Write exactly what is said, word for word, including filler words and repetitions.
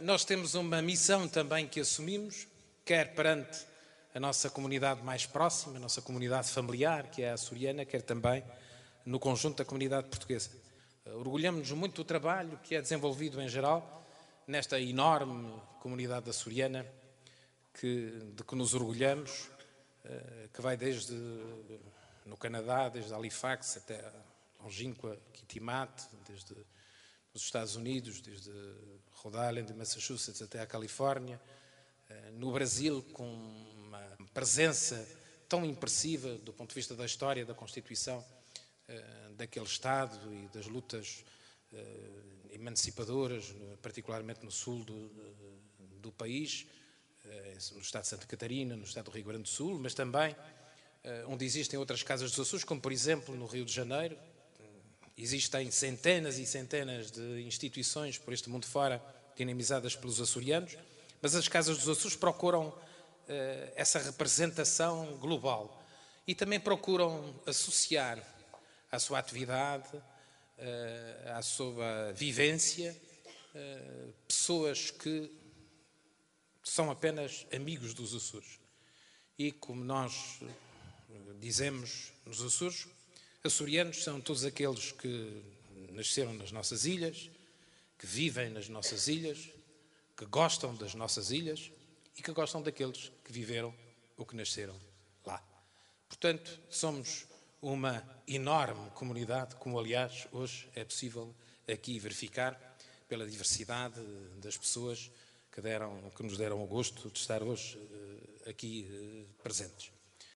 nós temos uma missão também que assumimos, quer perante a nossa comunidade mais próxima, a nossa comunidade familiar, que é a açoriana, quer também no conjunto da comunidade portuguesa. Orgulhamos-nos muito do trabalho que é desenvolvido em geral nesta enorme comunidade açoriana que, de que nos orgulhamos, que vai desde no Canadá, desde Halifax até a longínqua Kitimat, desde os Estados Unidos, desde Rhode Island e Massachusetts até a Califórnia, no Brasil, com uma presença tão impressiva do ponto de vista da história da Constituição daquele Estado e das lutas emancipadoras, particularmente no sul do, do país, no Estado de Santa Catarina, no Estado do Rio Grande do Sul, mas também onde existem outras casas dos Açores, como por exemplo no Rio de Janeiro. Existem centenas e centenas de instituições por este mundo fora dinamizadas pelos açorianos, mas as casas dos Açores procuram uh, essa representação global e também procuram associar à sua atividade, uh, à sua vivência, uh, pessoas que são apenas amigos dos Açores. E como nós dizemos nos Açores, açorianos são todos aqueles que nasceram nas nossas ilhas, que vivem nas nossas ilhas, que gostam das nossas ilhas e que gostam daqueles que viveram ou que nasceram lá. Portanto, somos uma enorme comunidade, como aliás hoje é possível aqui verificar pela diversidade das pessoas que, deram, que nos deram o gosto de estar hoje aqui presentes.